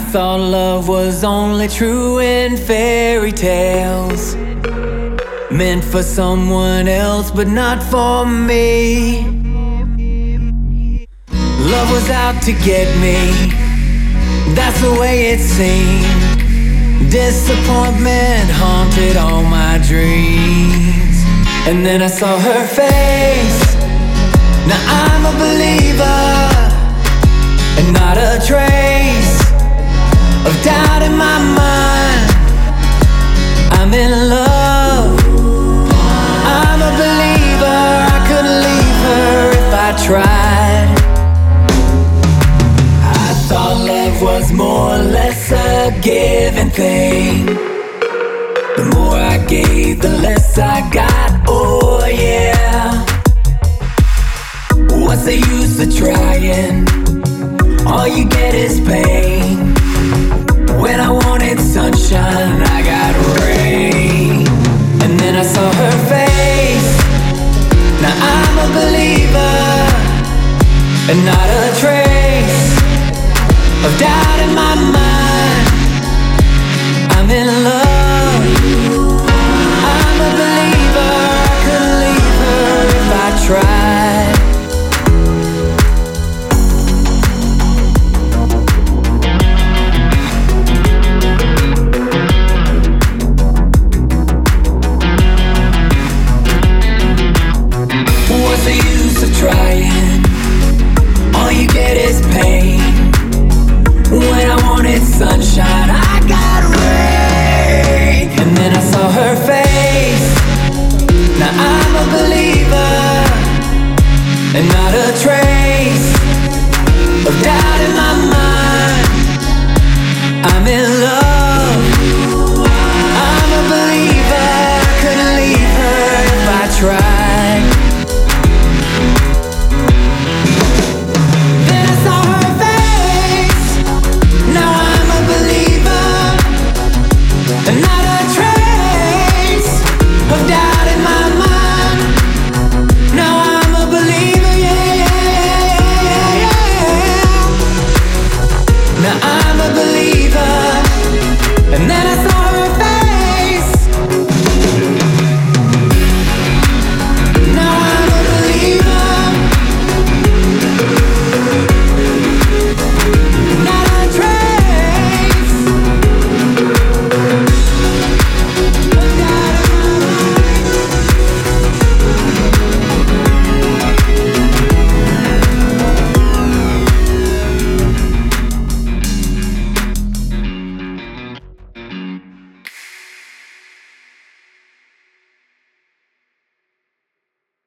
thought love was only true in fairy tales, meant for someone else but not for me. Love was out to get me, that's the way it seemed. Disappointment haunted all my dreams. And then I saw her face. Now I'm a believer, and not a trace of doubt in my mind. I'm in love, I'm a believer. I couldn't leave her if I tried. I thought love was more or less a given thing. The more I gave, the less I got, oh yeah. What's the use of trying? All you get is pain. When I wanted sunshine, I got rain. And then I saw her face. Now I'm a believer, and not a trace of doubt in my mind. I'm in love, I'm a believer. I couldn't leave her if I tried. What's the use of trying? All you get is pain. When I wanted sunshine, I got rain. And then I saw her face. Now I'm a believer, and not a trace of doubt in my mind. I'm in love.